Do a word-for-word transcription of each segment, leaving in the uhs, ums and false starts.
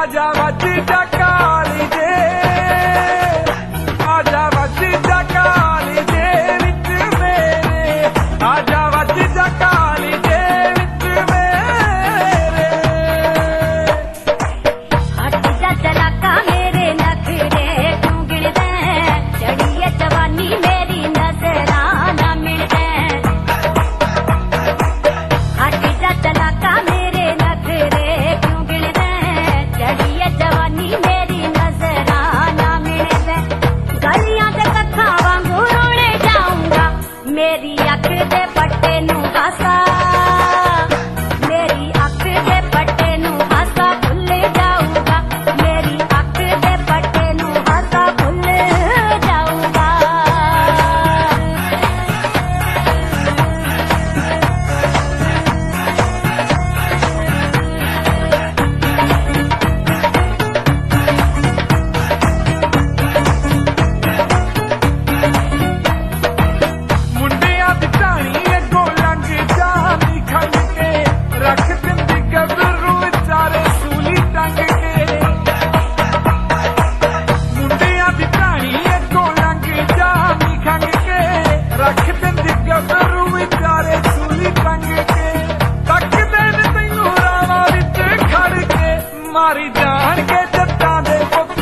आजा वज काली दे आजा वज काली दे विच मेरे आजा वज काली दे विच मेरे हट जा चलाका मेरे नखरे क्यों गिरदे चढ़िए जवानी मेरी नजराना मिलदे हट जा चलाका मेरे नखरे क्यों गिरदे चढ़िए जवानी मेरी नजराना मिलदे गलियां दे कथा वांगू रोने जाऊंगा मेरी अख दे पट्टे नू हासा मेरी अख दे पट्टे नू हासा भुल जाऊंगा मेरी अख दे पट्टे नू हासा भुल जाऊंगा मुंडिया दी कहानी अगों लंघ जानी खंग के रख दिंदी गबरू चारे सूली टंग के मुंडिया दी कहानी अगों लंघ जानी खंग के रख दिंदी गबरू चारे सूली टंग के तक देन तैनू रावा विच खड़ के मारी जान के जट्टां दे पुत्त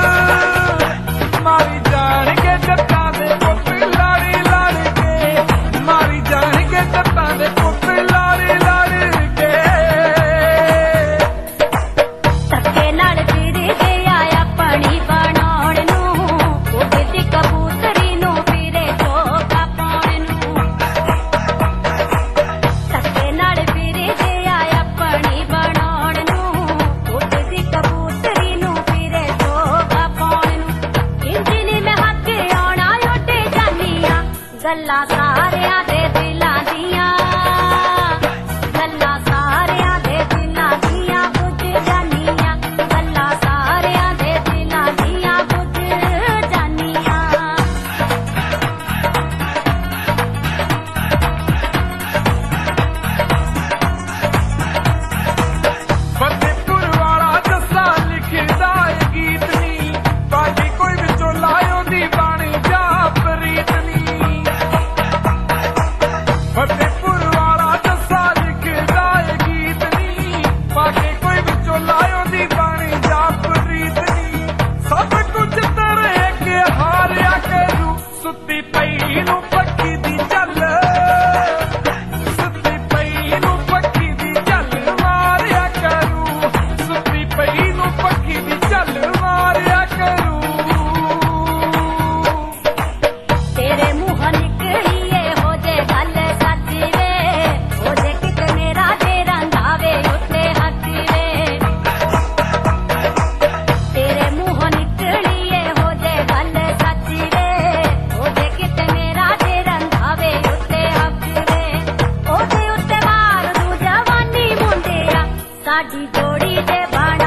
मारी जान के जट्टां दे पुत्त लाड़ी लाड़ी के मारी जान के जट्टां दे पुत्त लाड़ी लाड़ी के धक्के नाल फिर गया अपनी बनाउण नूं उड़दी कबूतरी नूं फिरे धोखा पाउण नूं धक्के नाल फिर गया अपनी बनाउण नूं उड़दी कबूतरी नूं फिरे धोखा पाउण नूं इंजनी में हक आउणा उड जानियां गल्लां सारियां दे दिलां दियां गल्लां सारियां दे दिलां दियां बुझ जानियां गल्लां सारियां दे दिलां दियां बुझ जानियां फतेहपुर वाला जस्सा लिखदा ए गीत नी बाकी कोई विचों लायो दी बाणी जा प्रीत नी फतेहपुर वाला जस्सा लिखदा ए गीत नी बाकी कोई विचों लायो दी बाणी जा प्रीत नी सब कुछ तेरे अगे हारिया करू सुत्ती पई नूं पक्की दी चल सुत्ती पई नूं पक्की दी चल मारिया करू सुत्ती पई नूं पक्की दी चल मारिया करू तेरे मुंह निकलिए हो जे गल सच वे हो जे कित मेरा जे रंधावे उत्ते हथ वे तेरे मुंह निकलिए हो जे गल सच वे हो जे कित मेरा जे रंधावे उत्ते हथ वे ओदे उत्ते मार दू जवानी मुंडिया साडी जोड़ी दे बाणा